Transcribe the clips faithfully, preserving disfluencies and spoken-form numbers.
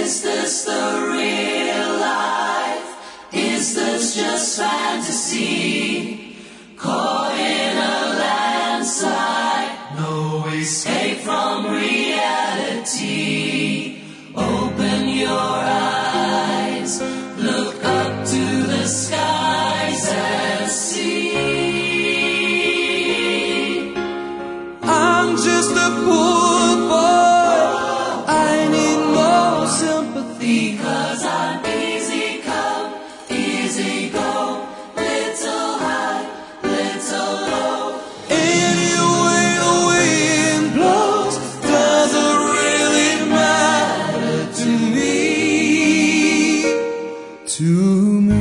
Is this the real life? Is this just fantasy? Caught in a landslide, no escape from reality. Open your eyes, look up to the skies and see. I'm just a poor boy, I need no sympathy. Because I'm easy come, easy go, little high, little low. Any way the wind blows doesn't really matter to me, to me.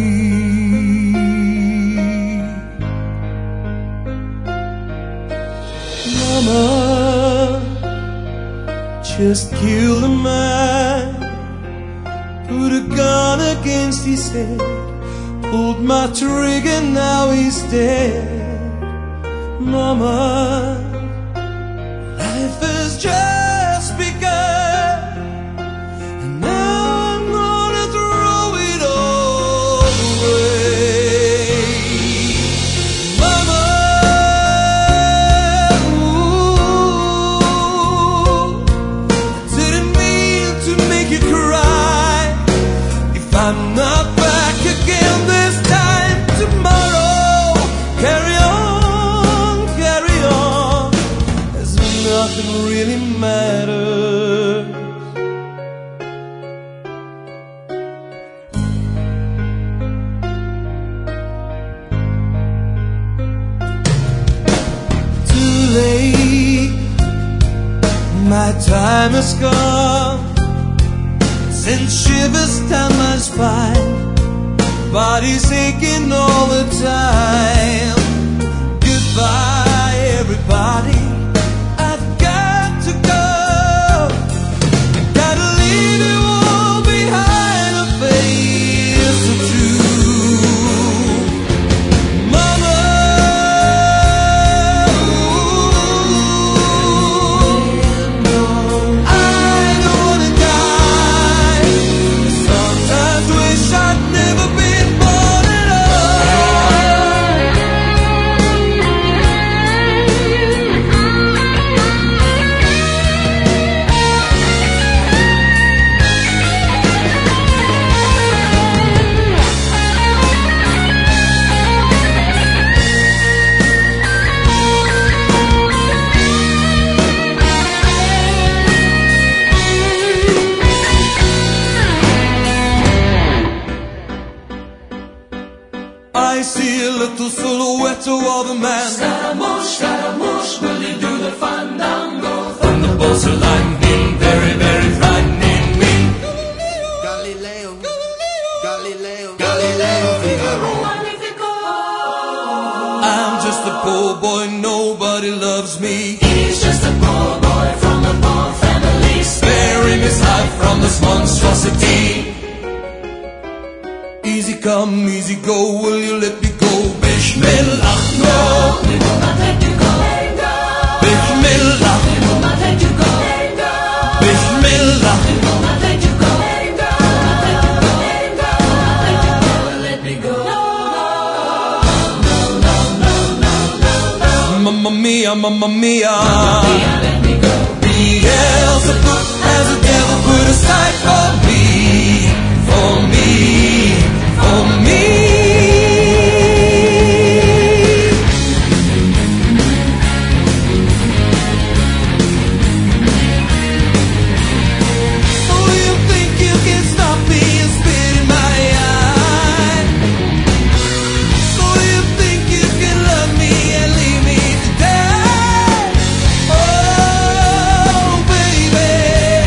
Mama just killed a man, put a gun against his head, pulled my trigger, now he's dead. Mama, life has just begun, and now I'm gonna throw it all away. Mama, ooh, I didn't mean to make you cry. If I'm not back again this time tomorrow, carry on, carry on, as if nothing really matters. Too late, my time has come, sent shivers down my spine, body's aching all the time. Goodbye, everybody, I've got to go. I gotta leave you all behind, a face or two. Mama, ooh, I don't wanna die. Sometimes wish I'd never been born at I see a little silhouette of a man. Scaramouche, Scaramouche, will you do the fandango? Thunderbolts are lightning, very, very frightening me. Galileo, Galileo, Galileo Figaro. Magnifico. I'm just a poor boy, nobody loves me. He's just a poor boy from a poor family, Sparing his life from this monstrosity. Easy come, easy go, will you let me go? Bismillah, no. We will not let you go. Bismillah, We will not let you go. Bismillah. We will not let you go. Let me go. Mamma mia, mamma mia. Yeah, let me go. Beelzebub has a devil put aside for me, for me, for me. Oh, you think you can stop me and spit in my eye? Oh, you think you can love me and leave me to die? Oh, baby.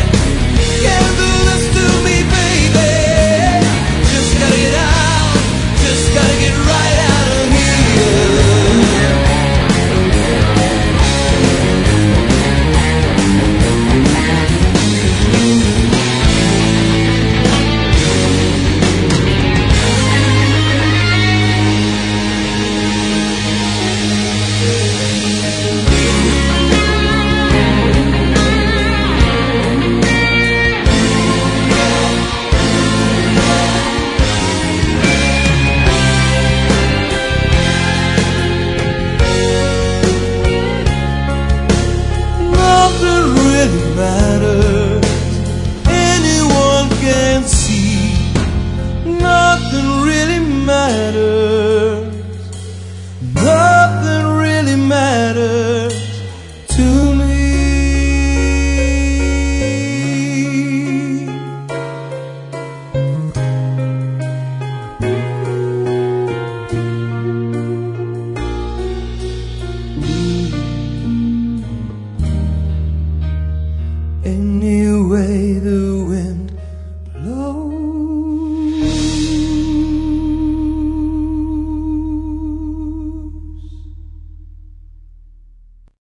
in the